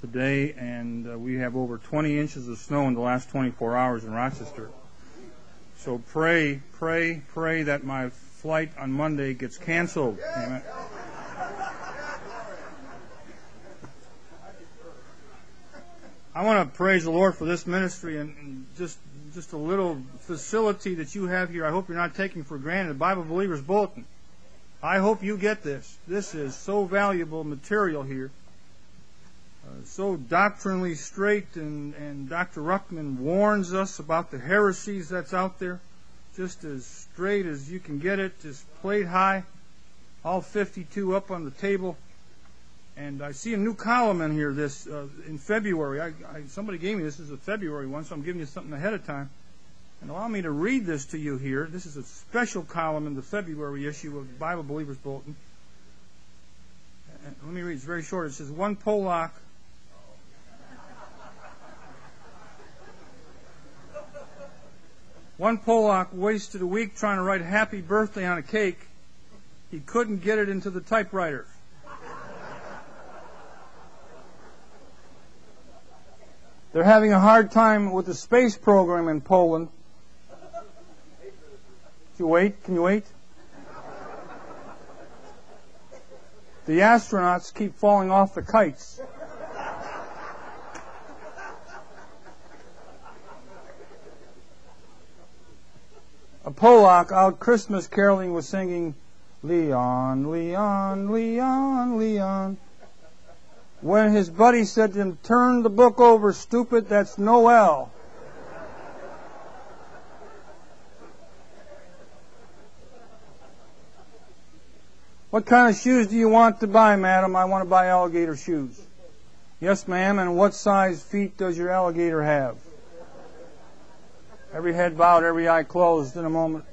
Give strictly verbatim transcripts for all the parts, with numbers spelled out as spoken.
today, and uh, we have over twenty inches of snow in the last twenty-four hours in Rochester. So pray, pray, pray that my flight on Monday gets canceled. Amen. I want to praise the Lord for this ministry and, and just just a little facility that you have here. I hope you're not taking for granted. The Bible Believers Bulletin. I hope you get this. This is so valuable material here. Uh, so doctrinally straight, and, and Doctor Ruckman warns us about the heresies that's out there. Just as straight as you can get it, just plate high, all fifty-two up on the table. And I see a new column in here this uh, in February. I, I, somebody gave me this. This is a February one, so I'm giving you something ahead of time. And allow me to read this to you here. This is a special column in the February issue of the Bible Believers Bulletin. And let me read. It's very short. It says, one Polak One Polak wasted a week trying to write happy birthday on a cake. He couldn't get it into the typewriter. They're having a hard time with the space program in Poland. Can you wait? Can you wait? The astronauts keep falling off the kites. A Polak out Christmas caroling was singing, Leon, Leon, Leon, Leon. When his buddy said to him, turn the book over, stupid, that's Noel. What kind of shoes do you want to buy, madam? I want to buy alligator shoes. Yes, ma'am, and what size feet does your alligator have? Every head bowed, every eye closed in a moment.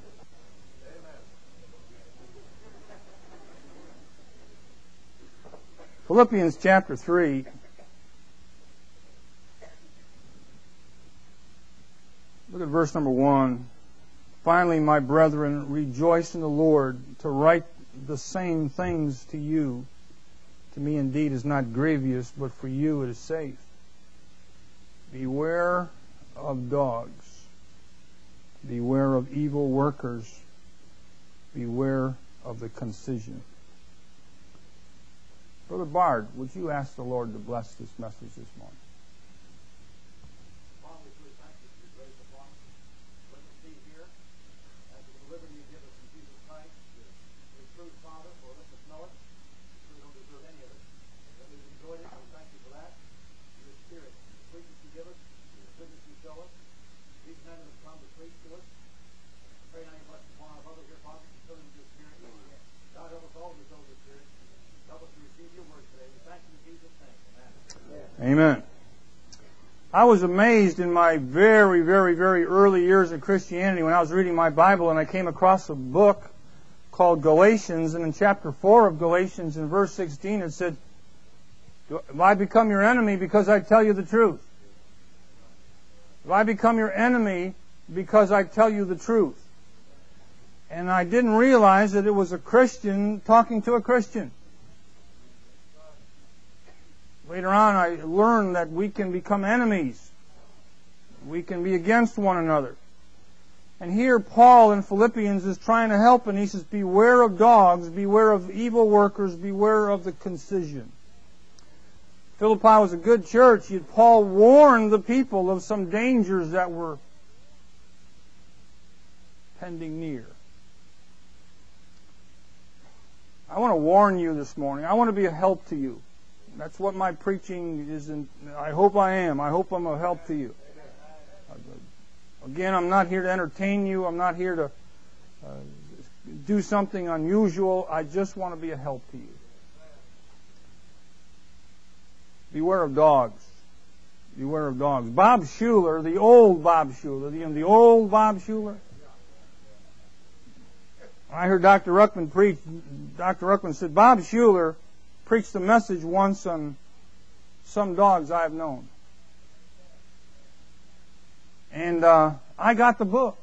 Philippians chapter three. Look at verse number one. Finally, my brethren, rejoice in the Lord. To write the same things to you, to me indeed is not grievous, but for you it is safe. Beware of dogs. Beware of evil workers. Beware of the concision. Brother Bard, would you ask the Lord to bless this message this morning? Father, we truly thank you for your grace upon us. Let us be here as the delivery you give us in Jesus Christ. The truth, Father, for let us know it. We don't deserve any of it. But we've enjoyed it, and we thank you for that. Your Spirit, the sweetness you give us, the goodness you show us. These men have come to preach to us. Pray now you bless upon our brother here, Father, and fill him with your Spirit. God, help us all to show the Spirit. Help us to receive your word today. We thank you in Jesus' name. Amen. Amen. I was amazed in my very, very, very early years of Christianity when I was reading my Bible and I came across a book called Galatians, and in chapter four of Galatians in verse sixteen it said, "Have I become your enemy because I tell you the truth? Have I become your enemy because I tell you the truth?" And I didn't realize that it was a Christian talking to a Christian. Later on, I learned that we can become enemies. We can be against one another. And here Paul in Philippians is trying to help, and he says, beware of dogs, beware of evil workers, beware of the concision. Philippi was a good church, yet Paul warned the people of some dangers that were pending near. I want to warn you this morning. I want to be a help to you. That's what my preaching is. In, I hope I am. I hope I'm a help to you. Again, I'm not here to entertain you. I'm not here to uh, do something unusual. I just want to be a help to you. Beware of dogs. Beware of dogs. Bob Schuller, the old Bob Schuller, the, the old Bob Schuller. I heard Doctor Ruckman preach. Doctor Ruckman said, Bob Schuller preached a message once on some dogs I have known. And uh, I got the book.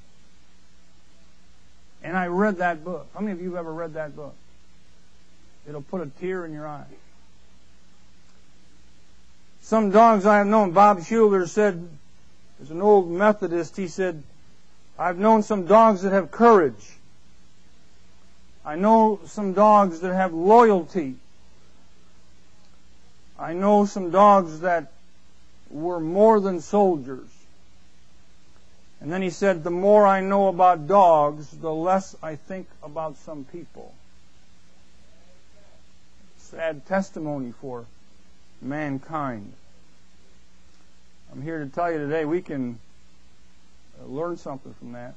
And I read that book. How many of you have ever read that book? It'll put a tear in your eye. Some dogs I have known, Bob Schuler said, as an old Methodist, he said, I've known some dogs that have courage. I know some dogs that have loyalty. I know some dogs that were more than soldiers. And then he said, the more I know about dogs, the less I think about some people. Sad testimony for mankind. I'm here to tell you today we can learn something from that.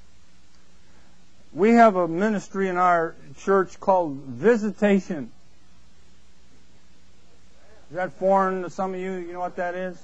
We have a ministry in our church called Visitation. Is that foreign to some of you? You know what that is?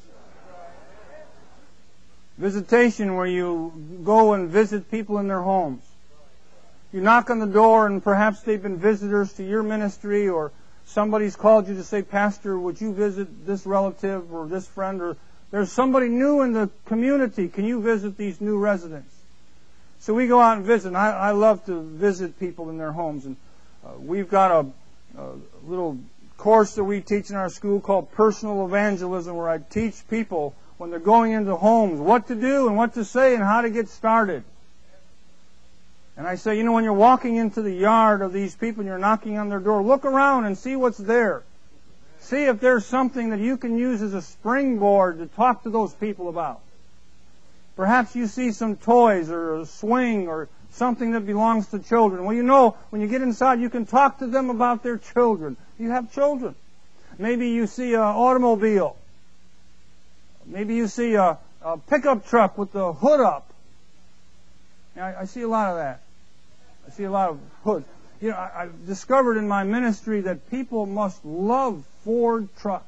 Visitation, where you go and visit people in their homes. You knock on the door and perhaps they've been visitors to your ministry, or somebody's called you to say, Pastor, would you visit this relative or this friend? Or there's somebody new in the community. Can you visit these new residents? So we go out and visit. And I, I love to visit people in their homes. And uh, we've got a, a little course that we teach in our school called Personal Evangelism, where I teach people when they're going into homes what to do and what to say and how to get started. And I say, you know, when you're walking into the yard of these people and you're knocking on their door, look around and see what's there. See if there's something that you can use as a springboard to talk to those people about. Perhaps you see some toys or a swing or something that belongs to children. Well, you know, when you get inside, you can talk to them about their children. You have children. Maybe you see an automobile. Maybe you see a, a pickup truck with the hood up. Now, I, I see a lot of that. I see a lot of hoods. You know, I, I've discovered in my ministry that people must love Ford trucks.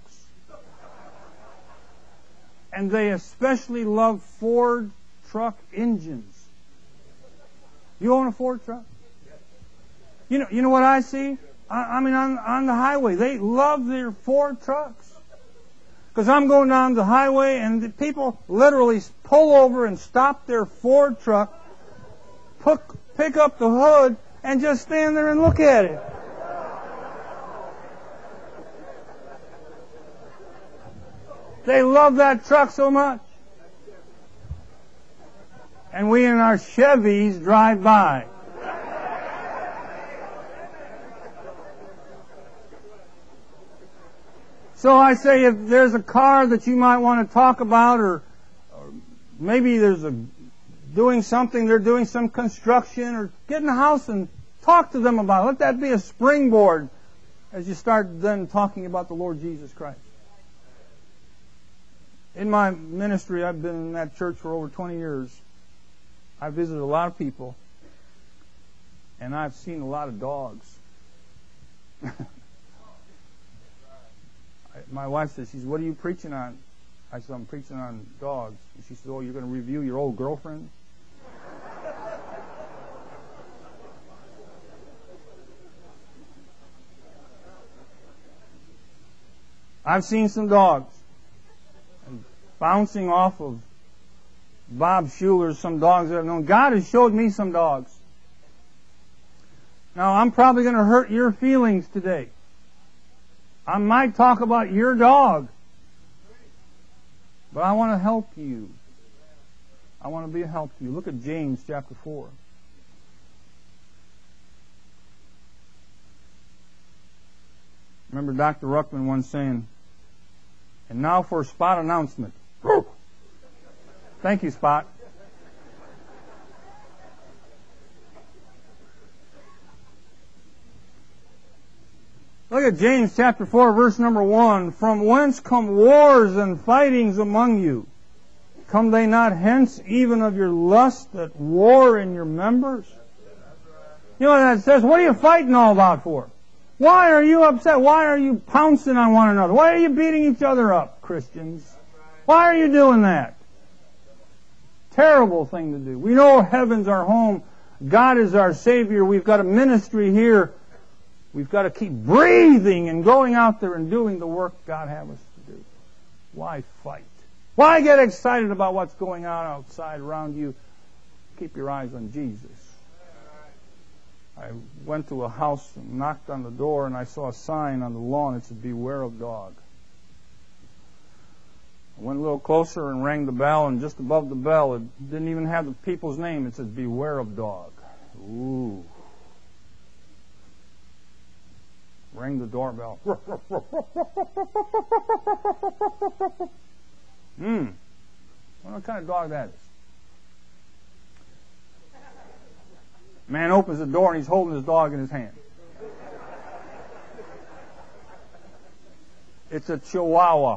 And they especially love Ford truck engines. You own a Ford truck? You know, you know what I see? I, I mean, on, on the highway, they love their Ford trucks. Because I'm going down the highway and the people literally pull over and stop their Ford truck, pick, pick up the hood, and just stand there and look at it. They love that truck so much. And we in our Chevys drive by. So I say, if there's a car that you might want to talk about, or, or maybe there's a doing something, they're doing some construction, or get in the house and talk to them about it. Let that be a springboard as you start then talking about the Lord Jesus Christ. In my ministry, I've been in that church for over twenty years. I visited a lot of people, and I've seen a lot of dogs. My wife says, she says, what are you preaching on? I said, I'm preaching on dogs. And she says, oh, you're going to review your old girlfriend? I've seen some dogs. And bouncing off of Bob Schuler, some dogs that I've known. God has showed me some dogs. Now, I'm probably going to hurt your feelings today. I might talk about your dog. But I want to help you. I want to be a help to you. Look at James chapter four. Remember Doctor Ruckman once saying, and now for a Spot announcement. Thank you, Spot. Look at James chapter four, verse number one. From whence come wars and fightings among you? Come they not hence even of your lust that war in your members? You know what that says? What are you fighting all about for? Why are you upset? Why are you pouncing on one another? Why are you beating each other up, Christians? Why are you doing that? Terrible thing to do. We know heaven's our home. God is our Savior. We've got a ministry here. We've got to keep breathing and going out there and doing the work God has us to do. Why fight? Why get excited about what's going on outside around you? Keep your eyes on Jesus. I went to a house and knocked on the door, and I saw a sign on the lawn that said, beware of dog. I went a little closer and rang the bell, and just above the bell, it didn't even have the people's name. It said, "Beware of dog." Ooh. Rang the doorbell. Hmm. What kind of dog that is? Man opens the door and he's holding his dog in his hand. It's a Chihuahua.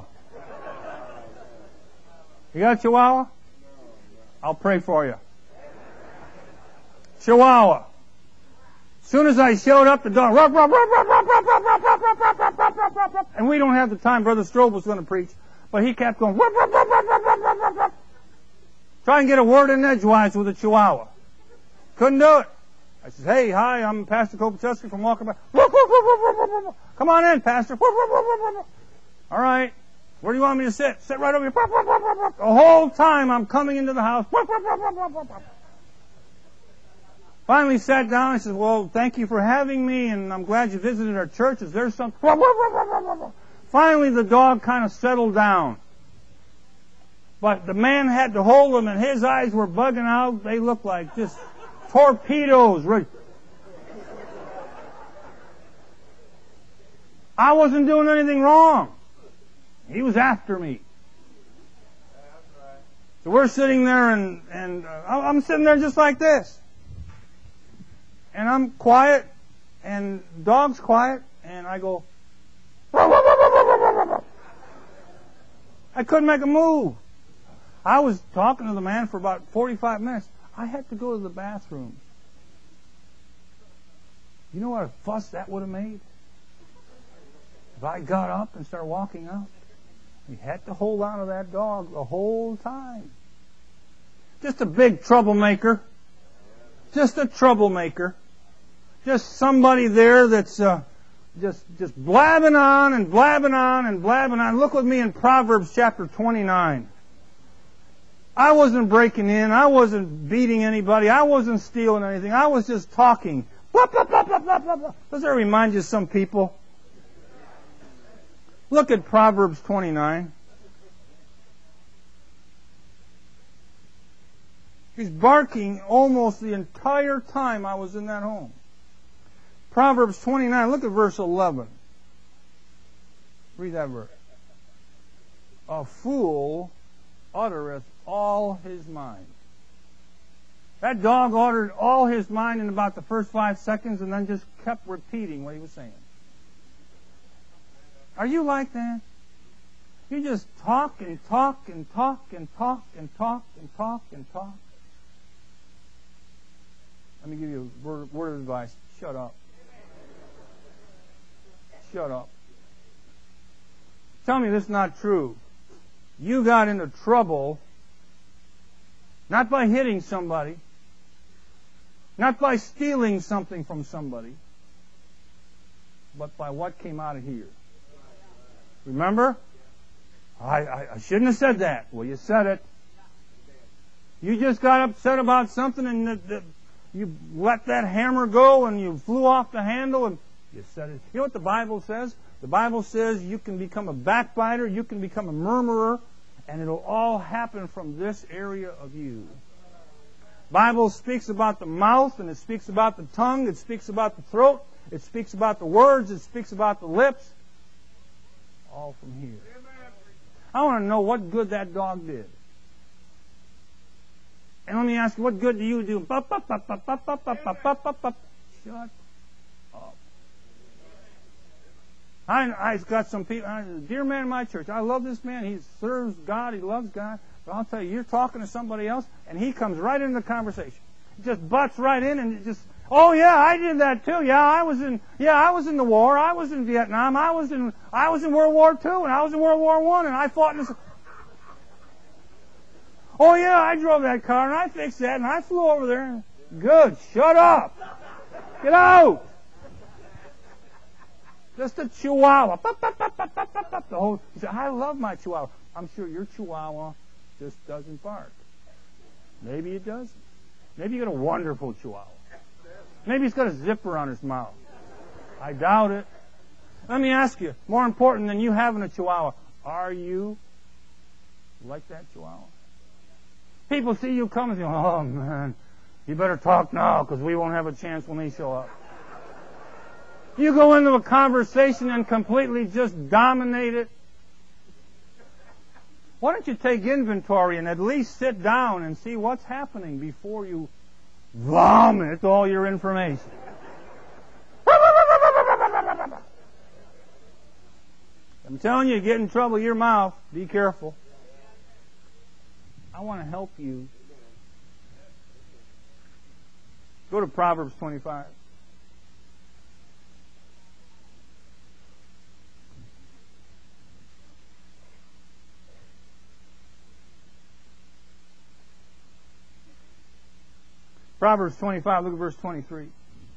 You got a Chihuahua? I'll pray for you. Chihuahua. As soon as I showed up, the dog, ruff, ruff, ruff, ruff, ruff, ruff, ruff, ruff, ruff, ruff, ruff, ruff, ruff, ruff, ruff. And we don't have the time. Brother Strobe was going to preach, but he kept going, ruff, ruff, ruff, ruff, ruff, ruff, ruff, ruff, ruff. Try and get a word in edgewise with a Chihuahua. Couldn't do it. I said, "Hey, hi, I'm Pastor Kopacheski from Walking By." "Come on in, Pastor." "All right. Where do you want me to sit?" "Sit right over here." The whole time I'm coming into the house. Finally sat down. I said, "Well, thank you for having me, and I'm glad you visited our church. Is there something?" Finally, the dog kind of settled down. But the man had to hold him, and his eyes were bugging out. They looked like just torpedoes. I wasn't doing anything wrong. He was after me. So we're sitting there, and, and uh, I'm sitting there just like this. And I'm quiet, and the dog's quiet, and I go, I couldn't make a move. I was talking to the man for about forty-five minutes. I had to go to the bathroom. You know what a fuss that would have made? If I got up and started walking out. We had to hold on to that dog the whole time. Just a big troublemaker. Just a troublemaker. Just somebody there that's uh, just just blabbing on and blabbing on and blabbing on. Look with me in Proverbs chapter twenty-nine. I wasn't breaking in. I wasn't beating anybody. I wasn't stealing anything. I was just talking. Blah, blah, blah, blah, blah, blah, blah. Does that remind you of some people? Look at Proverbs twenty-nine. He's barking almost the entire time I was in that home. Proverbs twenty-nine, look at verse eleven. Read that verse. A fool uttereth all his mind. That dog uttered all his mind in about the first five seconds and then just kept repeating what he was saying. Are you like that? You just talk and talk and talk and talk and talk and talk and talk. Let me give you a word, word of advice. Shut up. Shut up. Tell me this is not true. You got into trouble not by hitting somebody, not by stealing something from somebody, but by what came out of here. Remember? I, I, I shouldn't have said that. Well, you said it. You just got upset about something and the, the, you let that hammer go and you flew off the handle and you said it. You know what the Bible says? The Bible says you can become a backbiter, you can become a murmurer, and it'll all happen from this area of you. The Bible speaks about the mouth, and it speaks about the tongue, it speaks about the throat, it speaks about the words, it speaks about the lips. All from here. I want to know what good that dog did. And let me ask you, what good do you do? Shut up. I, I've got some people, I, dear man in my church, I love this man. He serves God. He loves God. But I'll tell you, you're talking to somebody else, and he comes right into the conversation. He just butts right in and just, oh yeah, I did that too. Yeah, I was in, yeah, I was in the war. I was in Vietnam. I was in, I was in World War Two, and I was in World War One, and I fought in this. Oh yeah, I drove that car, and I fixed that, and I flew over there. Good. Shut up. Get out. Just a Chihuahua. The whole, he said, I love my Chihuahua. I'm sure your Chihuahua just doesn't bark. Maybe it doesn't. Maybe you got a wonderful Chihuahua. Maybe he's got a zipper on his mouth. I doubt it. Let me ask you, more important than you having a Chihuahua, are you Like that, Chihuahua? People see you come and say, oh, man, you better talk now because we won't have a chance when they show up. You go into a conversation and completely just dominate it. Why don't you take inventory and at least sit down and see what's happening before you vomit all your information? I'm telling you, you get in trouble, your mouth. Be careful. I want to help you. Go to Proverbs twenty-five. Proverbs twenty-five, look at verse twenty-three.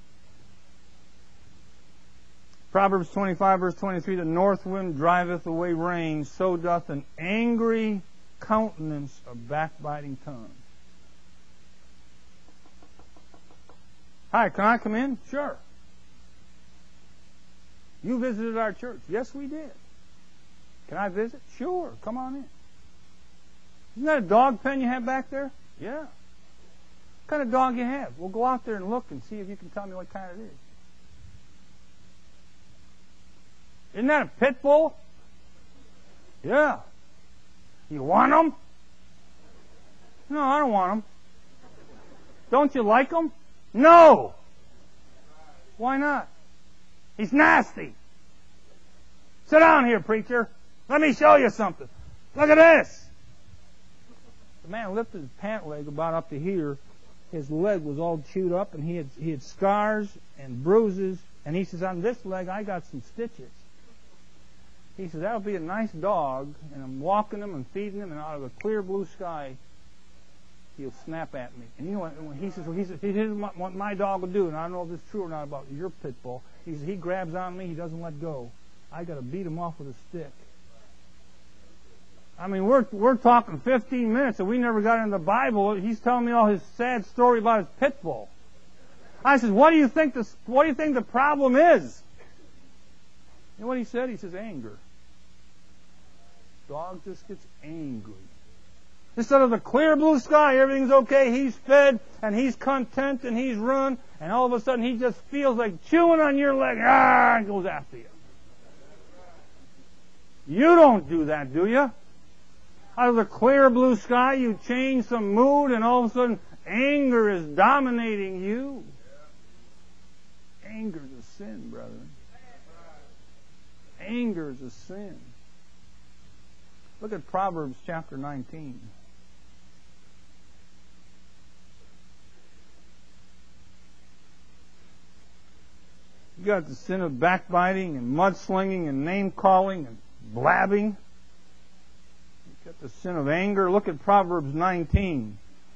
Proverbs twenty-five, verse twenty-three, the north wind driveth away rain, so doth an angry countenance a backbiting tongue. Hi, can I come in? Sure. You visited our church. Yes, we did. Can I visit? Sure. Come on in. Isn't that a dog pen you have back there? Yeah. What kind of dog you have? We'll go out there and look and see if you can tell me what kind it is. Isn't that a pit bull? Yeah. You want them? No, I don't want them. Don't you like them? No. Why not? He's nasty. Sit down here, preacher. Let me show you something. Look at this. The man lifted his pant leg about up to here. His leg was all chewed up, and he had he had scars and bruises. And he says, on this leg, I got some stitches. He says, that'll be a nice dog, and I'm walking him and feeding him, and out of a clear blue sky, he'll snap at me. And you know what? He says, well, he says, here's what my dog will do, and I don't know if this is true or not about your pit bull. He says, he grabs on me, he doesn't let go. I got to beat him off with a stick. I mean, we're we're talking fifteen minutes, and we never got into the Bible. He's telling me all his sad story about his pit bull. I says, what do you think the what do you think the problem is? You know what he said? He says, anger. Dog just gets angry. Instead of the clear blue sky, everything's okay, he's fed, and he's content, and he's run, and all of a sudden he just feels like chewing on your leg, ah, and goes after you. You don't do that, do you? Out of the clear blue sky, you change some mood, and all of a sudden anger is dominating you. Anger is a sin, brethren. Anger is a sin. Look at Proverbs chapter nineteen. You got the sin of backbiting and mudslinging and name-calling and blabbing. You got the sin of anger. Look at Proverbs nineteen.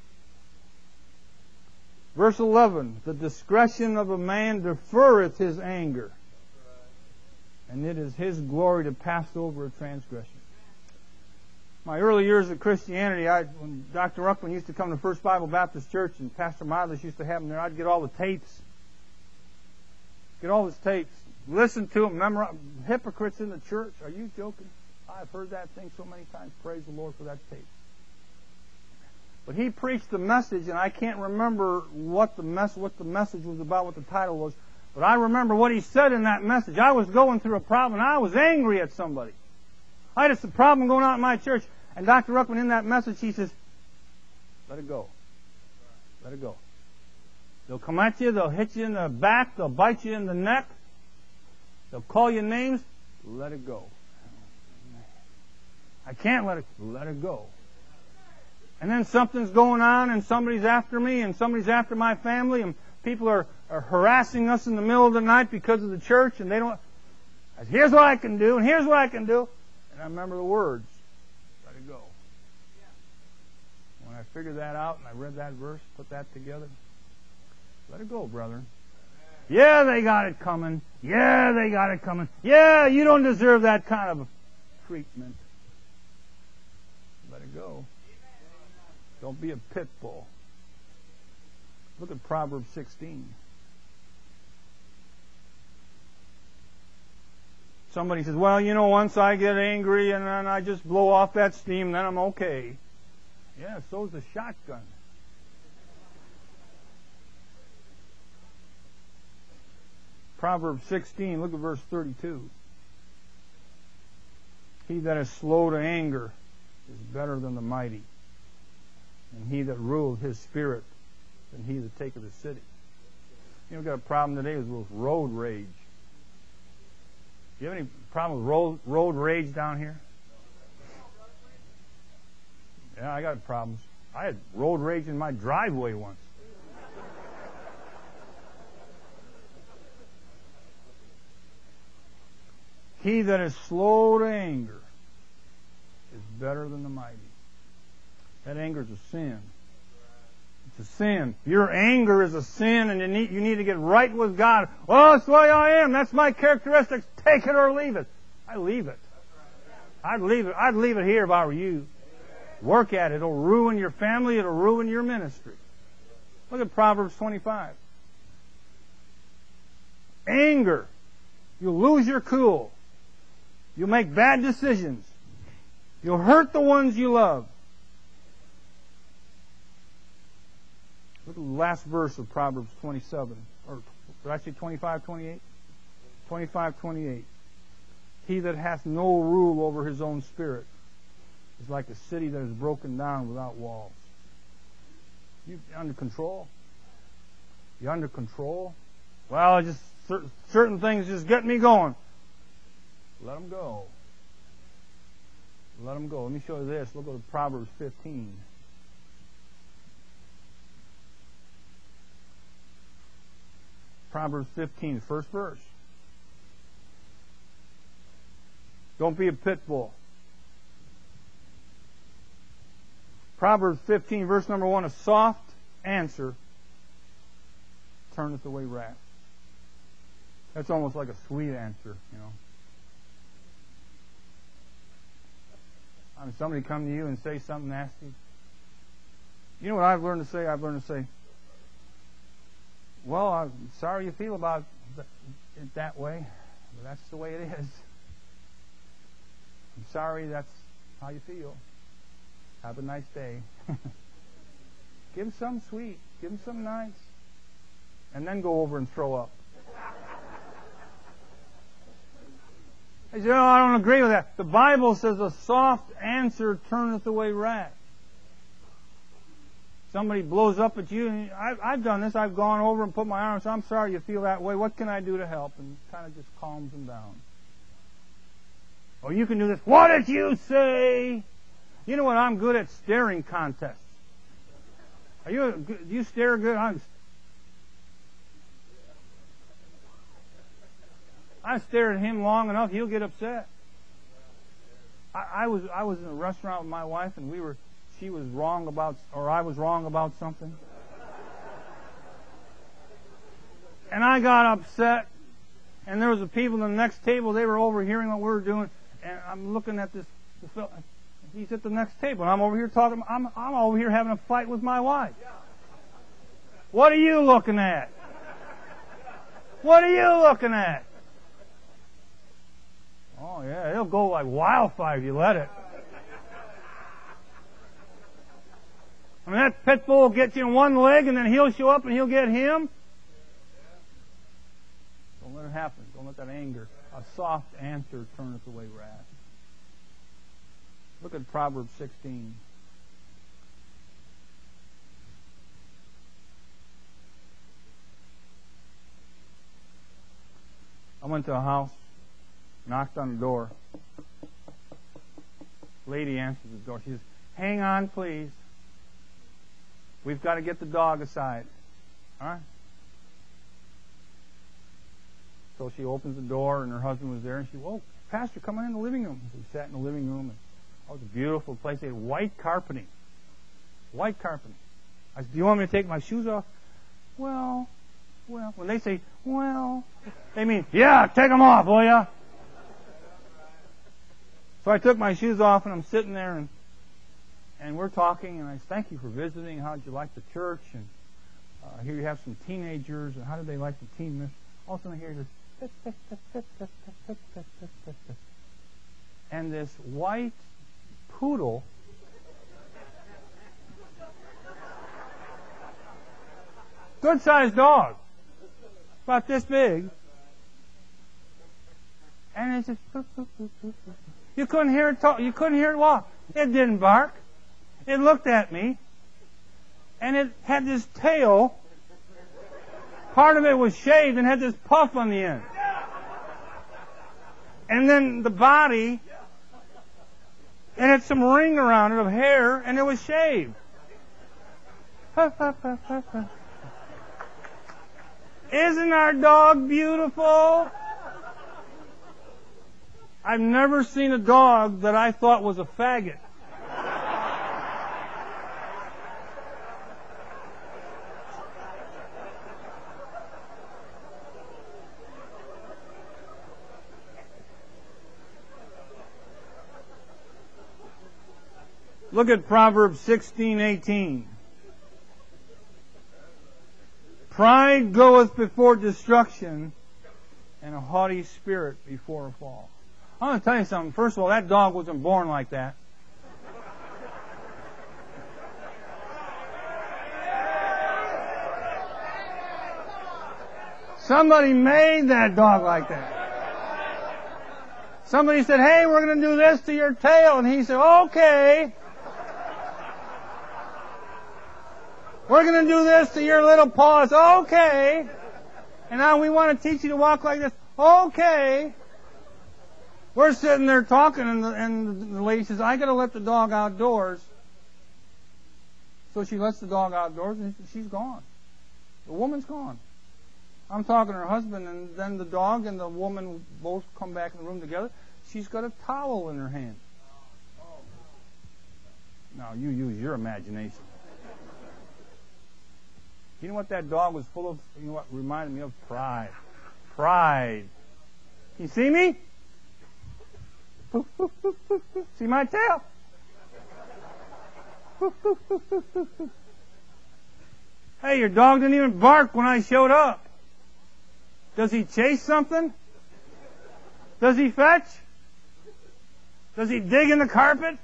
Verse eleven. The discretion of a man deferreth his anger, and it is his glory to pass over a transgression. My early years of Christianity, I, when Doctor Ruckman used to come to First Bible Baptist Church and Pastor Miles used to have him there, I'd get all the tapes. Get all his tapes. Listen to them. Memorize. Hypocrites in the church. Are you joking? I've heard that thing so many times. Praise the Lord for that tape. But he preached the message, and I can't remember what the mess, what the message was about, what the title was. But I remember what he said in that message. I was going through a problem, and I was angry at somebody. I had a problem going on in my church. And Doctor Ruckman, in that message, he says, let it go. Let it go. They'll come at you. They'll hit you in the back. They'll bite you in the neck. They'll call you names. Let it go. I can't let it, let it go. And then something's going on, and somebody's after me, and somebody's after my family, and people are, are harassing us in the middle of the night because of the church, and they don't, here's what I can do, and here's what I can do. And I remember the words, let it go. When I figured that out, and I read that verse, put that together, let it go, brethren. Yeah, they got it coming. Yeah, they got it coming. Yeah, you don't deserve that kind of treatment. Let it go. Don't be a pit bull. Look at Proverbs sixteen. Somebody says, well, you know, once I get angry and then I just blow off that steam, then I'm okay. Yeah, so's the shotgun. Proverbs sixteen, look at verse thirty-two. He that is slow to anger is better than the mighty, and he that ruleth his spirit than he that taketh a city. You know, we've got a problem today with road rage. Do you have any problem with road, road rage down here? Yeah, I got problems. I had road rage in my driveway once. He that is slow to anger is better than the mighty. That anger is a sin. It's a sin. Your anger is a sin, and you need, you need to get right with God. Well, that's the way I am. That's my characteristics. Take it or leave it. I leave it. I'd leave it. I'd leave it here if I were you. Work at it. It'll ruin your family. It'll ruin your ministry. Look at Proverbs twenty-five. Anger. You'll lose your cool. You'll make bad decisions. You'll hurt the ones you love. Look at the last verse of Proverbs twenty-seven. Or did I say twenty-five, twenty-eight? twenty-five, twenty-eight. He that hath no rule over his own spirit is like a city that is broken down without walls. You under control? You under control? Well, just certain things just get me going. Let them go. Let them go. Let me show you this. Look at Proverbs fifteen. Proverbs fifteen, first verse. Don't be a pit bull. Proverbs fifteen, verse number one, a soft answer turneth away wrath. That's almost like a sweet answer, you know. I mean, somebody come to you and say something nasty. You know what I've learned to say? I've learned to say, well, I'm sorry you feel about it that way, but that's the way it is. I'm sorry that's how you feel. Have a nice day. Give them something sweet. Give them something nice. And then go over and throw up. I say, oh, I don't agree with that. The Bible says a soft answer turneth away wrath. Somebody blows up at you, and I've, I've done this. I've gone over and put my arms. I'm sorry you feel that way. What can I do to help? And kind of just calms them down. Or you can do this. What did you say? You know what? I'm good at staring contests. Are you? Do you stare good? I'm, I stare at him long enough, he'll get upset. I, I was I was in a restaurant with my wife, and we were. She was wrong about, or I was wrong about something. And I got upset, and there was the people in the next table, they were overhearing what we were doing, and I'm looking at this, this fellow, he's at the next table, and I'm over here talking, I'm, I'm over here having a fight with my wife. What are you looking at? What are you looking at? Oh yeah, it'll go like wildfire if you let it. I mean, that pit bull will get you in one leg, and then he'll show up and he'll get him. Don't let it happen. Don't let that anger. A soft answer turneth away wrath. Look at Proverbs sixteen. I went to a house, knocked on the door. Lady answers the door. She says, "Hang on, please. We've got to get the dog aside." All right? So she opens the door, and her husband was there, and she, "Whoa, Pastor, come on in the living room." So we sat in the living room, and oh, it was a beautiful place. They had white carpeting. White carpeting. I said, "Do you want me to take my shoes off?" Well, well. When they say, well, they mean, yeah, take them off, will ya? So I took my shoes off, and I'm sitting there, and And we're talking, and I said, "Thank you for visiting. How did you like the church? And uh, here you have some teenagers. And how did they like the teen ministry?" All of a sudden I hear this, And this white poodle good-sized dog, about this big, and it just you couldn't hear it talk, you couldn't hear it walk. It didn't bark. It looked at me, and it had this tail. Part of it was shaved and had this puff on the end. And then the body, and had some ring around it of hair, and it was shaved. Isn't our dog beautiful? I've never seen a dog that I thought was a faggot. Look at Proverbs sixteen eighteen. Pride goeth before destruction, and a haughty spirit before a fall. I'm going to tell you something. First of all, that dog wasn't born like that. Somebody made that dog like that. Somebody said, hey, we're going to do this to your tail. And he said, okay. We're going to do this to your little paws. Okay. And now we want to teach you to walk like this. Okay. We're sitting there talking, and the, and the lady says, I got to let the dog outdoors. So she lets the dog outdoors, and she's gone. The woman's gone. I'm talking to her husband, and then the dog and the woman both come back in the room together. She's got a towel in her hand. Now, you use your imagination. You know what that dog was full of? You know what reminded me of? Pride. Pride. You see me? See my tail? Hey, your dog didn't even bark when I showed up. Does he chase something? Does he fetch? Does he dig in the carpet?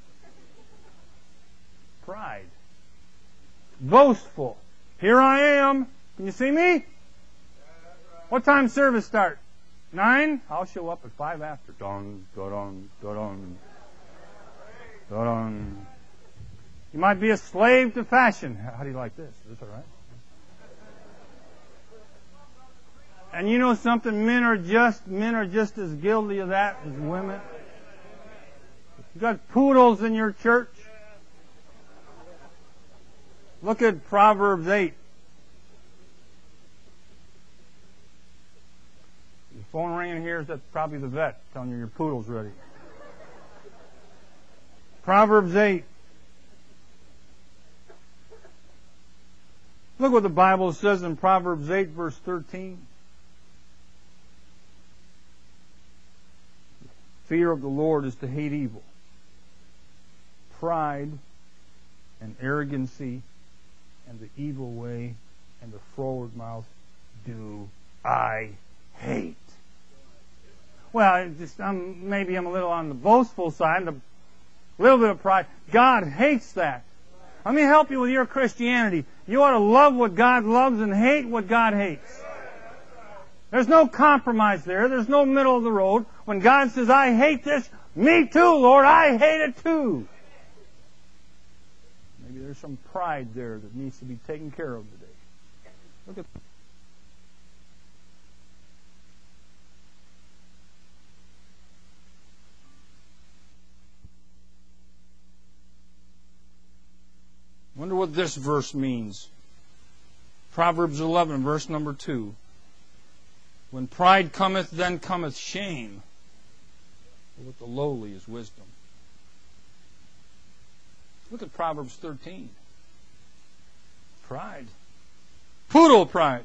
Pride. Boastful. Here I am. Can you see me? What time service start? Nine? I'll show up at five after. Dun, dun, dun, dun, dun. You might be a slave to fashion. How do you like this? Is this all right? And you know something? Men are just men are just as guilty of that as women. You got poodles in your church. Look at Proverbs eight. Your phone ringing here, is that probably the vet telling you your poodle's ready. Proverbs eight. Look what the Bible says in Proverbs eight, verse thirteen. Fear of the Lord is to hate evil. Pride and arrogancy and the evil way and the froward mouth do I hate. Well, it just, I'm, maybe I'm a little on the boastful side, a little bit of pride. God hates that. Let me help you with your Christianity. You ought to love what God loves and hate what God hates. There's no compromise there. There's no middle of the road. When God says, I hate this, me too, Lord, I hate it too. Maybe there's some pride there that needs to be taken care of today. Look at wonder what this verse means. Proverbs eleven, verse number two. When pride cometh, then cometh shame. But with the lowly is wisdom. Look at Proverbs thirteen. Pride. Poodle pride.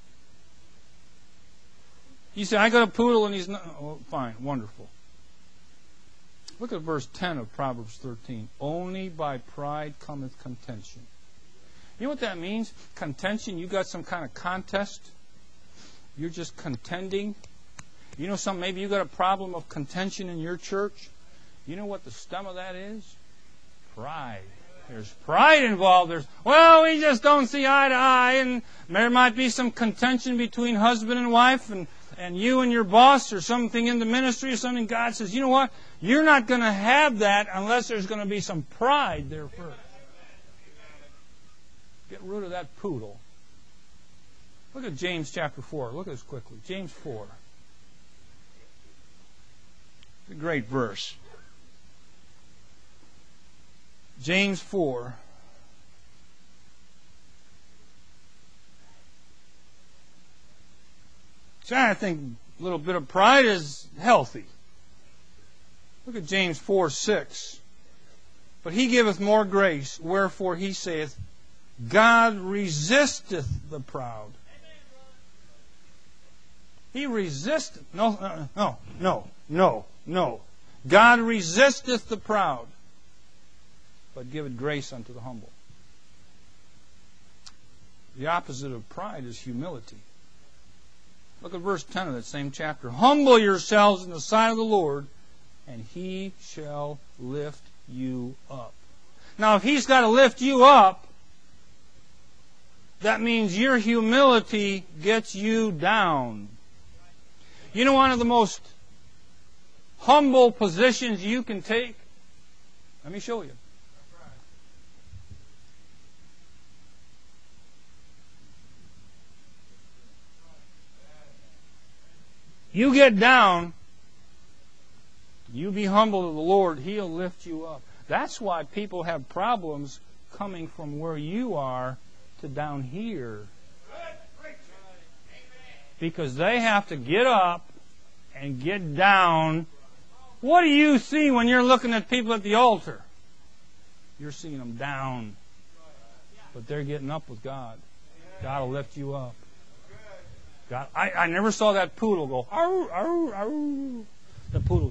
You say, I got a poodle and he's not... Oh, fine, wonderful. Look at verse ten of Proverbs thirteen. Only by pride cometh contention. You know what that means? Contention, you got some kind of contest. You're just contending You know something? Maybe you got a problem of contention in your church. You know what the stem of that is? Pride. There's pride involved. There's, well, we just don't see eye to eye, and there might be some contention between husband and wife, and, and you and your boss, or something in the ministry, or something. God says, you know what? You're not going to have that unless there's going to be some pride there first. Get rid of that poodle. Look at James chapter four. Look at this quickly. James four. It's a great verse. James four. So I think a little bit of pride is healthy. Look at James four six. But he giveth more grace, wherefore he saith, God resisteth the proud. He resisteth. No, uh, no, no, no, no. God resisteth the proud, but giveth grace unto the humble. The opposite of pride is humility. Look at verse ten of that same chapter. Humble yourselves in the sight of the Lord, and He shall lift you up. Now, if He's got to lift you up, that means your humility gets you down. You know one of the most humble positions you can take? Let me show you. You get down, you be humble to the Lord, He'll lift you up. That's why people have problems coming from where you are to down here. Because they have to get up and get down. What do you see when you're looking at people at the altar? You're seeing them down. But they're getting up with God. God will lift you up. God, I, I never saw that poodle go, arr, arr, arr. The poodle.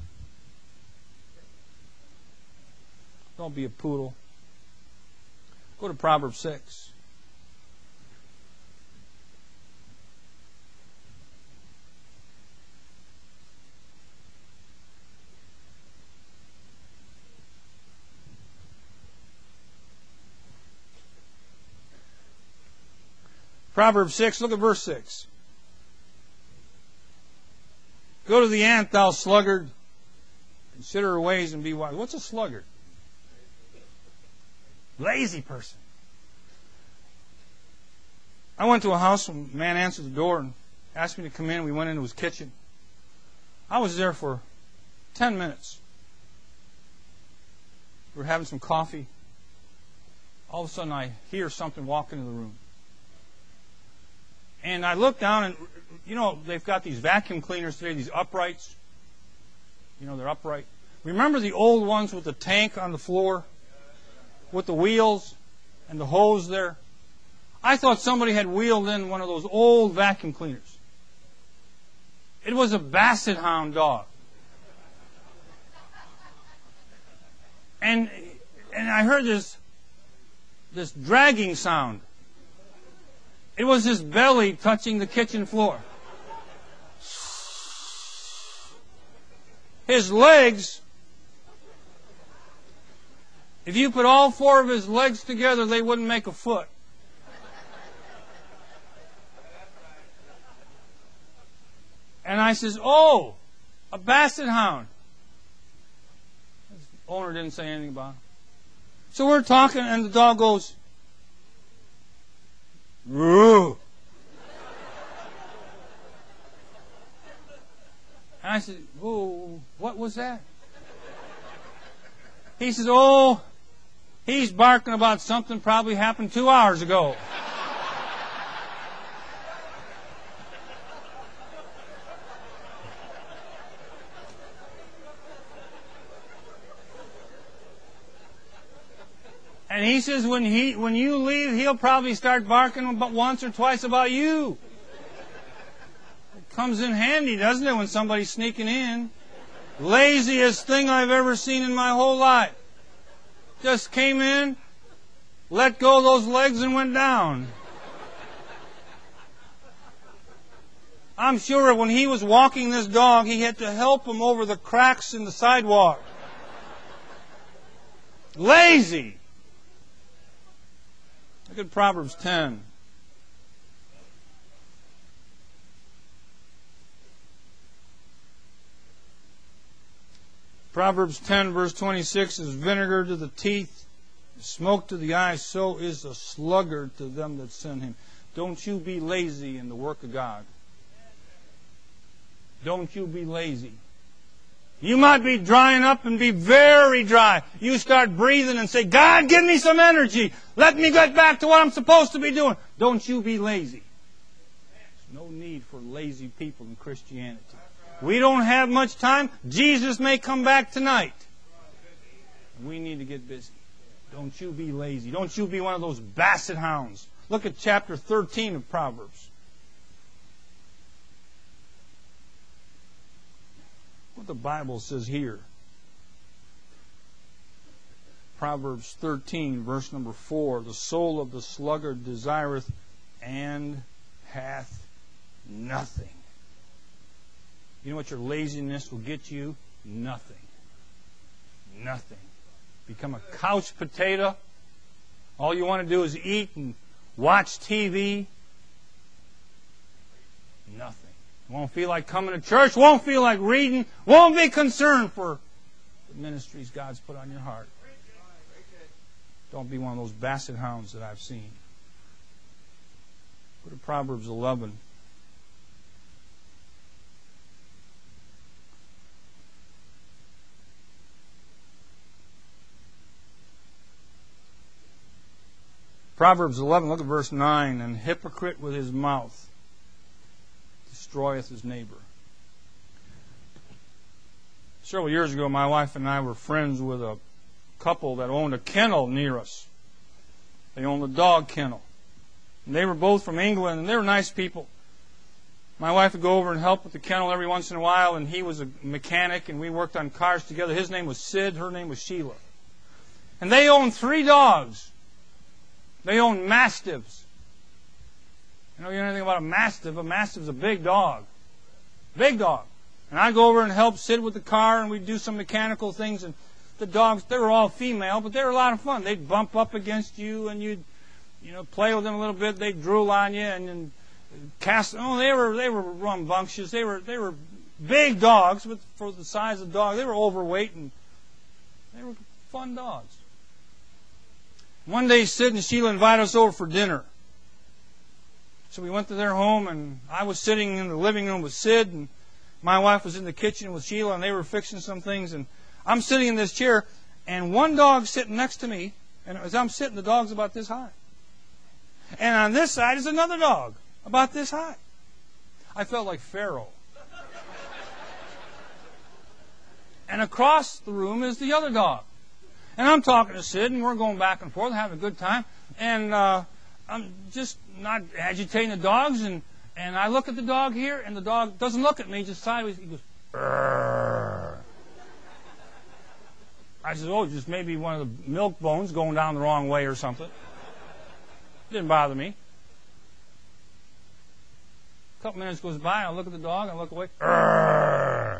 Don't be a poodle. Go to Proverbs six. Proverbs six, look at verse six. Go to the ant, thou sluggard. Consider her ways and be wise. What's a sluggard? Lazy person. I went to a house, and a man answered the door and asked me to come in. We went into his kitchen. I was there for ten minutes. We were having some coffee. All of a sudden, I hear something walk into the room. And I look down, and, you know, they've got these vacuum cleaners today, these uprights. You know, they're upright. Remember the old ones with the tank on the floor? With the wheels and the hose there? I thought somebody had wheeled in one of those old vacuum cleaners. It was a Basset Hound dog. And and I heard this this dragging sound. It was his belly touching the kitchen floor. His legs, if you put all four of his legs together, they wouldn't make a foot. And I says, oh, a Basset Hound. The owner didn't say anything about it. So we're talking, and the dog goes, "Roo." And I said, "Oh, what was that?" He says, "Oh, he's barking about something probably happened two hours ago." And he says, when he when you leave, he'll probably start barking about once or twice about you. It comes in handy, doesn't it, when somebody's sneaking in? Laziest thing I've ever seen in my whole life. Just came in, let go of those legs and went down. I'm sure when he was walking this dog, he had to help him over the cracks in the sidewalk. Lazy. Look at Proverbs ten. Proverbs ten, verse twenty-six is vinegar to the teeth, smoke to the eyes, so is a sluggard to them that send him. Don't you be lazy in the work of God. Don't you be lazy. You might be drying up and be very dry. You start breathing and say, God, give me some energy. Let me get back to what I'm supposed to be doing. Don't you be lazy. There's no need for lazy people in Christianity. We don't have much time. Jesus may come back tonight. We need to get busy. Don't you be lazy. Don't you be one of those basset hounds. Look at chapter thirteen of Proverbs. What the Bible says here. Proverbs thirteen, verse number four. The soul of the sluggard desireth and hath nothing. You know what your laziness will get you? Nothing. Nothing. Become a couch potato. All you want to do is eat and watch T V. Nothing. Won't feel like coming to church. Won't feel like reading. Won't be concerned for the ministries God's put on your heart. Don't be one of those basset hounds that I've seen. Go to Proverbs eleven. Proverbs eleven, look at verse nine. And hypocrite with his mouth destroyeth his neighbor. Several years ago, my wife and I were friends with a couple that owned a kennel near us. They owned a dog kennel. And they were both from England, and they were nice people. My wife would go over and help with the kennel every once in a while, and he was a mechanic, and we worked on cars together. His name was Sid, her name was Sheila. And they owned three dogs. They owned mastiffs. You know, you know anything about a mastiff? A mastiff's a big dog. Big dog. And I'd go over and help Sid with the car, and we'd do some mechanical things. And the dogs, they were all female, but they were a lot of fun. They'd bump up against you, and you'd, you know, play with them a little bit. They'd drool on you, and, and cast. Oh, they were they were rambunctious. They were they were big dogs, but for the size of the dog, they were overweight, and they were fun dogs. One day, Sid and Sheila invited us over for dinner. So we went to their home, and I was sitting in the living room with Sid, and my wife was in the kitchen with Sheila, and they were fixing some things. And I'm sitting in this chair, and one dog sitting next to me, and as I'm sitting, the dog's about this high. And on this side is another dog, about this high. I felt like Pharaoh. And across the room is the other dog. And I'm talking to Sid, and we're going back and forth, having a good time. And uh, I'm just not agitating the dogs. And, and I look at the dog here, and the dog doesn't look at me, just sideways. He goes, "Arr." I said, oh, just maybe one of the milk bones going down the wrong way or something. Didn't bother me. A couple minutes goes by, I look at the dog, I look away. Arr.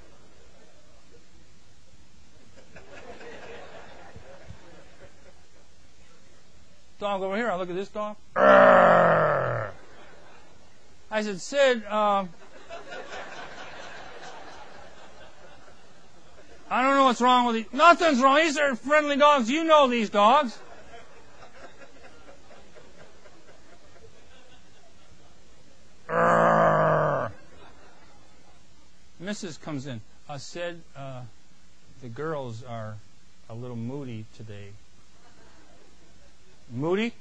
Dog over here, I look at this dog. Arr. I said, Sid, uh, I don't know what's wrong with these. Nothing's wrong. These are friendly dogs. You know these dogs. Arr. Missus comes in. I said, uh, the girls are a little moody today. Moody?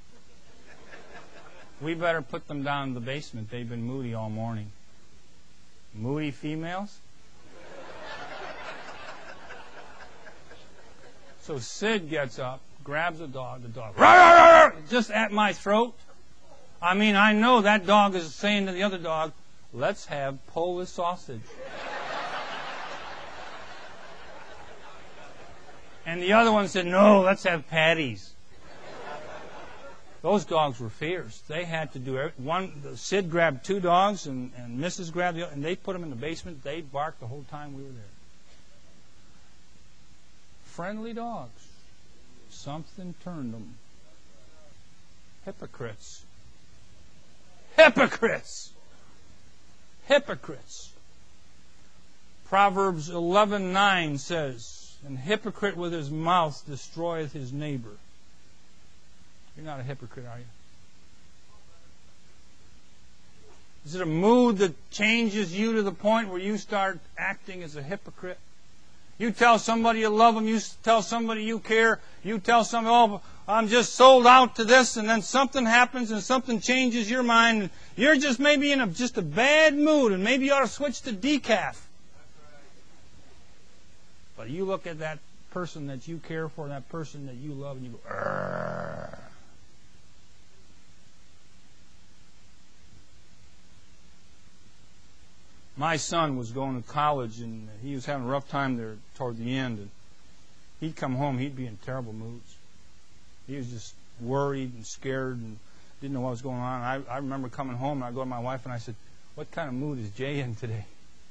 We better put them down in the basement. They've been moody all morning. Moody females? So Sid gets up, grabs the dog, the dog, rawr, rawr, rawr, just at my throat. I mean, I know that dog is saying to the other dog, let's have Polish sausage. And the other one said, no, let's have patties. Those dogs were fierce. They had to do every, one. Sid grabbed two dogs, and, and Missus grabbed the other, and they put them in the basement. They barked the whole time we were there. Friendly dogs. Something turned them. Hypocrites. Hypocrites. Hypocrites. Proverbs eleven nine says, "An hypocrite with his mouth destroyeth his neighbor." You're not a hypocrite, are you? Is it a mood that changes you to the point where you start acting as a hypocrite? You tell somebody you love them, you tell somebody you care, you tell somebody, oh, I'm just sold out to this, and then something happens and something changes your mind. And you're just maybe in a, just a bad mood, and maybe you ought to switch to decaf. But you look at that person that you care for, that person that you love, and you go, Arr. My son was going to college, and he was having a rough time there toward the end. And he'd come home, he'd be in terrible moods. He was just worried and scared and didn't know what was going on. I, I remember coming home, and I go to my wife, and I said, "What kind of mood is Jay in today?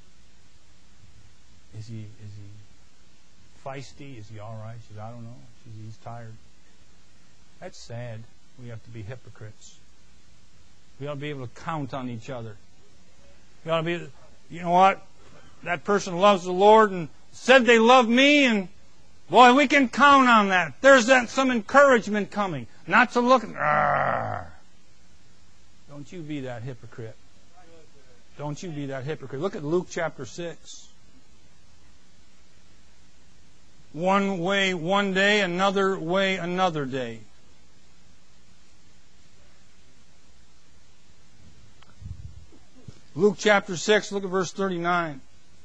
Is he is he feisty? Is he all right?" She said, "I don't know." She said, "He's tired." That's sad. We have to be hypocrites. We ought to be able to count on each other. We ought to be... You know what? That person loves the Lord and said they love me, and boy, we can count on that. There's that some encouragement coming. Not to look at... Don't you be that hypocrite. Don't you be that hypocrite. Look at Luke chapter six. One way one day, another way another day. Luke chapter six, look at verse thirty-nine.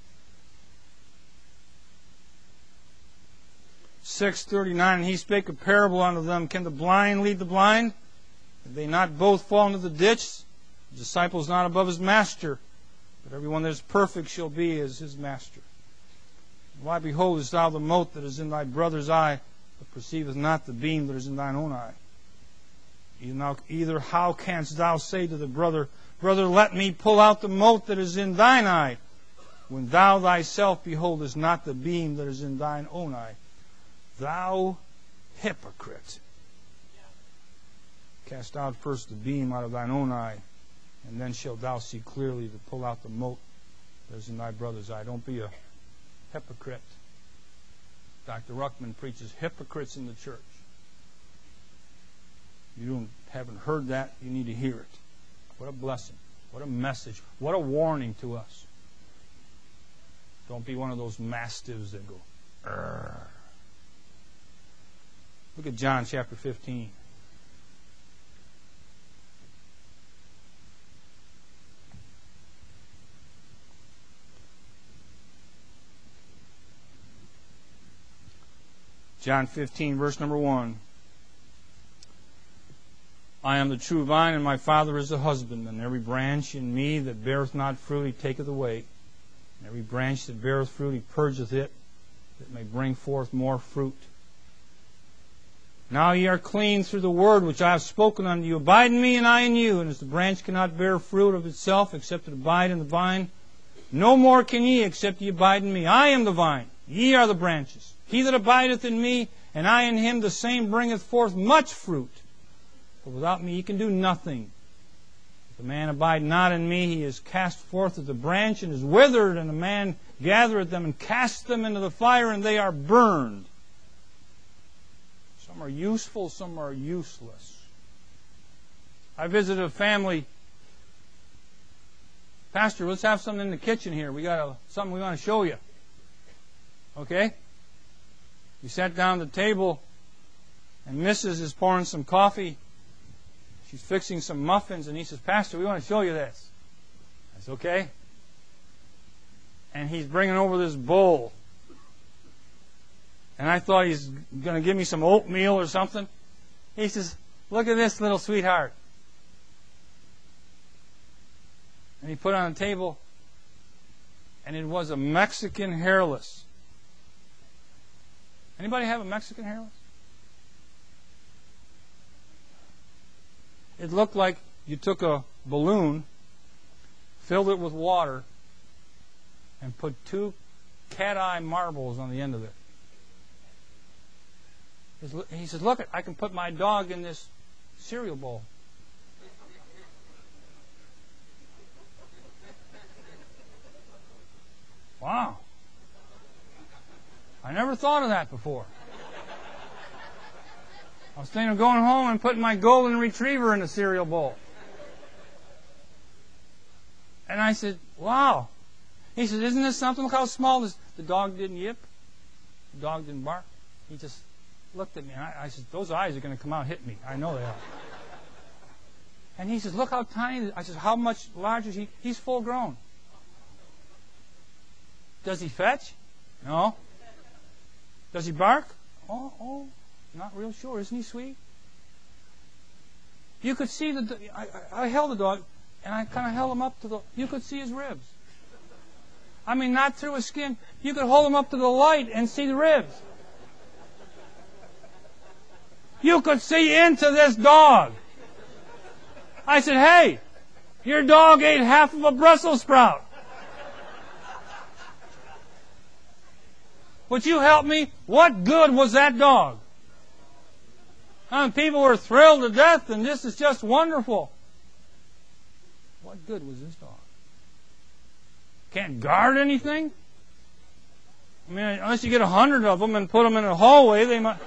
six thirty-nine, "And he spake a parable unto them, Can the blind lead the blind? If they not both fall into the ditch, the disciple is not above his master, but everyone that is perfect shall be as his master. Why beholdest thou the mote that is in thy brother's eye, but perceivest not the beam that is in thine own eye? Either, either how canst thou say to the brother, Brother, let me pull out the mote that is in thine eye, when thou thyself beholdest not the beam that is in thine own eye? Thou hypocrite! Cast out first the beam out of thine own eye, and then shalt thou see clearly to pull out the mote that is in thy brother's eye." Don't be a hypocrite. Doctor Ruckman preaches hypocrites in the church. You don't, haven't heard that, you need to hear it. What a blessing. What a message. What a warning to us. Don't be one of those mastiffs that go, Arr. Look at John chapter fifteen. John fifteen, verse number one. "I am the true vine, and my Father is the husbandman. Every branch in me that beareth not fruit, he taketh away. And every branch that beareth fruit, he purgeth it, that it may bring forth more fruit. Now ye are clean through the word which I have spoken unto you. Abide in me, and I in you. And as the branch cannot bear fruit of itself, except it abide in the vine, no more can ye, except ye abide in me. I am the vine, ye are the branches. He that abideth in me, and I in him, the same bringeth forth much fruit. For without me ye can do nothing. If a man abide not in me, he is cast forth as a branch, and is withered, and a man gathereth them, and casteth them into the fire, and they are burned." Some are useful, some are useless. I visited a family. "Pastor, let's have something in the kitchen here. We got a, something we want to show you." Okay? We sat down at the table, and Missus is pouring some coffee. She's fixing some muffins, and he says, "Pastor, we want to show you this." I said, "Okay." And he's bringing over this bowl. And I thought he's going to give me some oatmeal or something. He says, "Look at this little sweetheart." And he put it on the table, and it was a Mexican hairless. Anybody have a Mexican hairless? it looked like you took a balloon, filled it with water, and put two cat-eye marbles on the end of it. He says, look, I can put my dog in this cereal bowl. Wow. I never thought of that before. I was thinking of going home and putting my golden retriever in the cereal bowl. And I said, wow. He said, isn't this something? Look how small this. The dog didn't yip. The dog didn't bark. He just looked at me. And I, I said, those eyes are going to come out and hit me. I know they are. And he says, look how tiny. I said, how much larger is he? He's full grown. Does he fetch? No. Does he bark? Oh, oh, not real sure. Isn't he sweet? You could see the. I, I held the dog, and I kind of held him up to the. You could see his ribs. I mean, not through his skin. You could hold him up to the light and see the ribs. You could see into this dog. I said, hey, your dog ate half of a Brussels sprout. Would you help me? What good was that dog? And people were thrilled to death, and this is just wonderful. What good was this dog? Can't guard anything? I mean, unless you get a hundred of them and put them in a hallway, they might...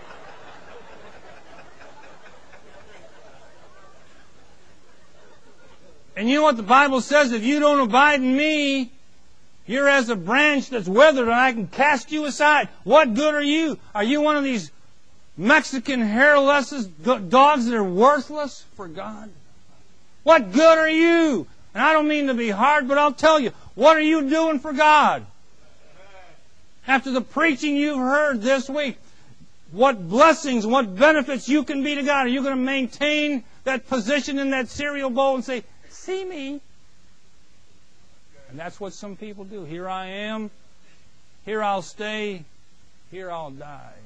And you know what the Bible says? If you don't abide in me, you're as a branch that's withered, and I can cast you aside. What good are you? Are you one of these Mexican hairless dogs that are worthless for God? What good are you? And I don't mean to be hard, but I'll tell you, what are you doing for God? After the preaching you've heard this week, what blessings, what benefits you can be to God. Are you going to maintain that position in that cereal bowl and say, see me? And that's what some people do. Here I am. Here I'll stay. Here I'll die.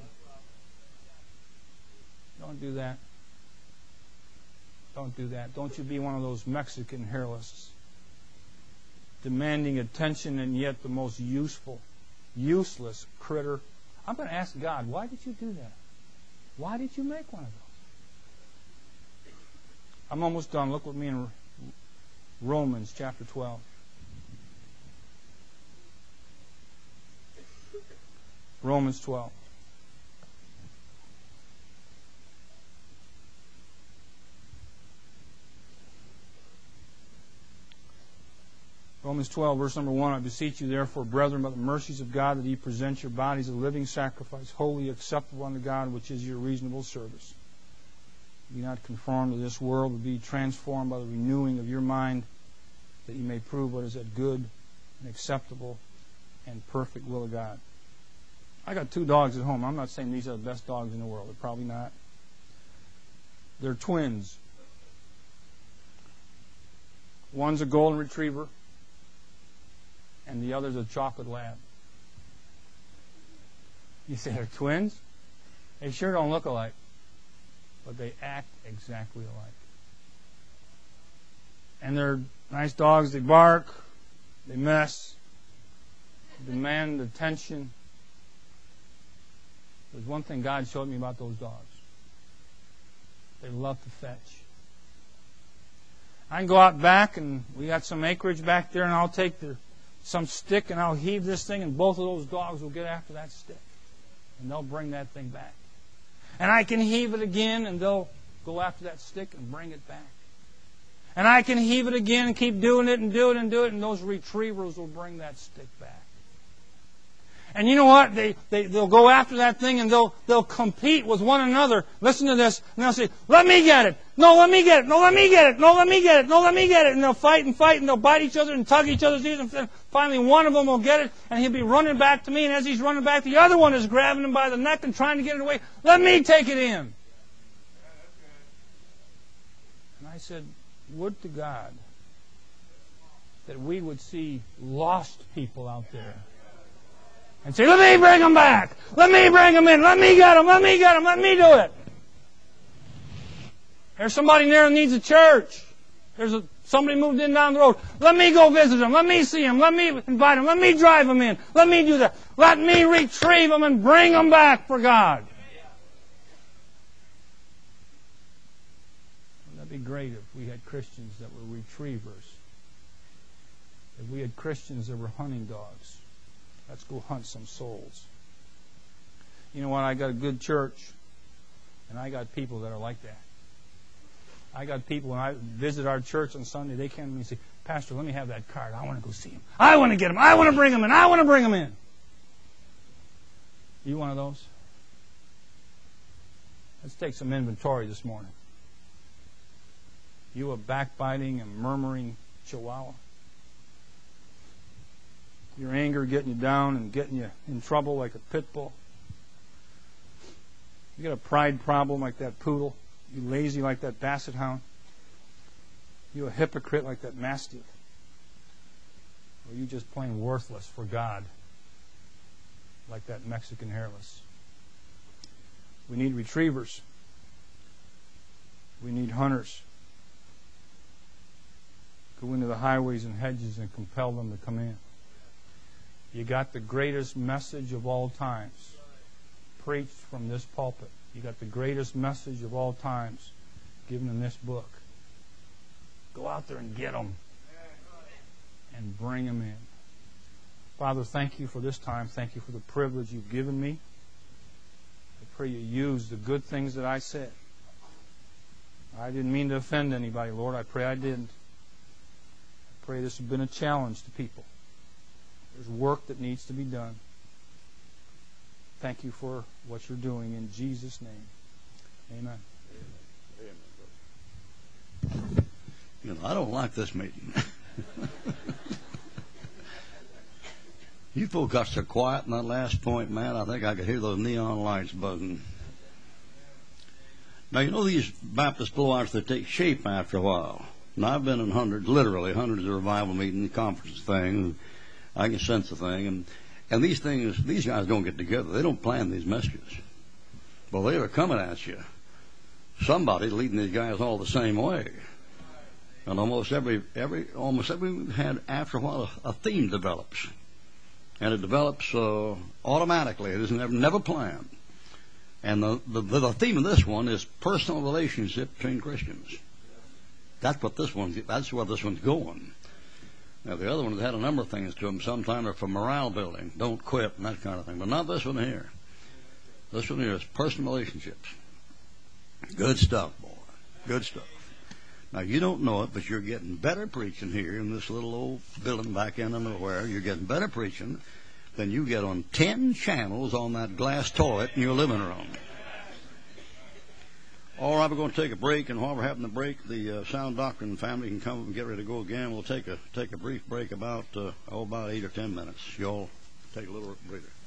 Don't do that. Don't do that. Don't you be one of those Mexican hairless, demanding attention and yet the most useful, useless critter. I'm going to ask God, why did you do that? Why did you make one of those? I'm almost done. Look with me in Romans chapter twelve. Romans twelve. Romans twelve, verse number one, I beseech you, therefore, brethren, by the mercies of God, that ye present your bodies a living sacrifice, wholly acceptable unto God, which is your reasonable service. Be not conformed to this world, but be transformed by the renewing of your mind, that ye may prove what is that good and acceptable and perfect will of God. I got two dogs at home. I'm not saying these are the best dogs in the world. They're probably not. They're twins. One's a golden retriever, and the other's a chocolate lab. You say they're twins? They sure don't look alike, but they act exactly alike. And they're nice dogs. They bark, they mess, demand attention. There's one thing God showed me about those dogs. They love to fetch. I can go out back, and we got some acreage back there, and I'll take the, some stick, and I'll heave this thing, and both of those dogs will get after that stick. And they'll bring that thing back. And I can heave it again, and they'll go after that stick and bring it back. And I can heave it again and keep doing it and do it and do it, and those retrievers will bring that stick back. And you know what? They, they, they'll go after that thing, and they'll, they'll compete with one another. Listen to this. And they'll say, let me get it. No, let me get it. No, let me get it. No, let me get it. No, let me get it. And they'll fight and fight, and they'll bite each other and tug each other's ears. And finally, one of them will get it, and he'll be running back to me. And as he's running back, the other one is grabbing him by the neck and trying to get it away. Let me take it in. And I said, would to God that we would see lost people out there and say, let me bring them back. Let me bring them in. Let me get them. Let me get them. Let me do it. There's somebody there who needs a church. There's a, somebody moved in down the road. Let me go visit them. Let me see them. Let me invite them. Let me drive them in. Let me do that. Let me retrieve them and bring them back for God. Wouldn't that be great if we had Christians that were retrievers? If we had Christians that were hunting dogs. Let's go hunt some souls. You know what? I got a good church, and I got people that are like that. I got people, when I visit our church on Sunday, they come to me and say, Pastor, let me have that card. I want to go see him. I want to get him. I want to bring him in. I want to bring him in. You one of those? Let's take some inventory this morning. You a backbiting and murmuring chihuahua? Your anger getting you down and getting you in trouble like a pit bull? You got a pride problem like that poodle? You lazy like that basset hound? You a hypocrite like that mastiff? Or you just plain worthless for God like that Mexican hairless? We need retrievers. We need hunters. Go into the highways and hedges and compel them to come in. You got the greatest message of all times preached from this pulpit. You got the greatest message of all times given in this book. Go out there and get them and bring them in. Father, thank you for this time. Thank you for the privilege you've given me. I pray you use the good things that I said. I didn't mean to offend anybody, Lord. I pray I didn't. I pray this has been a challenge to people. There's work that needs to be done. Thank you for what you're doing in Jesus' name. Amen. You know, I don't like this meeting. You folks got so quiet in that last point, man. I think I could hear those neon lights buzzing. Now, you know these Baptist blowouts, they take shape after a while. Now, I've been in hundreds, literally hundreds of revival meetings, conference things. I can sense the thing. And, and these things, these guys don't get together. They don't plan these messages. Well, they are coming at you. Somebody's leading these guys all the same way. And almost every, every, almost every had, after a while, a, a theme develops. And it develops uh, automatically. It is never, never planned. And the, the, the theme of this one is personal relationship between Christians. That's what this one's, that's where this one's going. Now, the other ones had a number of things to them. Sometimes they're for morale building, don't quit, and that kind of thing. But not this one here. This one here is personal relationships. Good stuff, boy. Good stuff. Now, you don't know it, but you're getting better preaching here in this little old building back in the nowhere. You're getting better preaching than you get on ten channels on that glass toilet in your living room. All right, we're going to take a break, and while we're having the break, the uh, Sound Doctrine family can come up and get ready to go again. We'll take a take a brief break, about uh, oh, about eight or ten minutes. Y'all take a little breather.